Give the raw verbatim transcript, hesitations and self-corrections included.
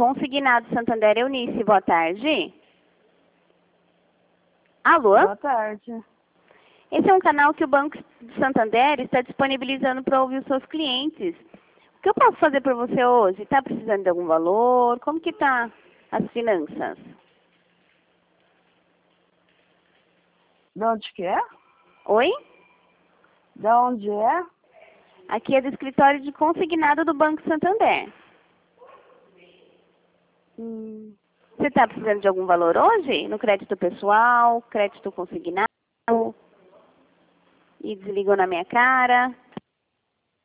Consignado Santander, Eunice, boa tarde. Alô? Boa tarde. Esse é um canal que o Banco Santander está disponibilizando para ouvir os seus clientes. O que eu posso fazer por você hoje? Está precisando de algum valor? Como que está as finanças? De onde que é? Oi? De onde é? Aqui é do escritório de consignado do Banco Santander. Hum, Você está precisando de algum valor hoje? No crédito pessoal, crédito consignado? E desligou na minha cara?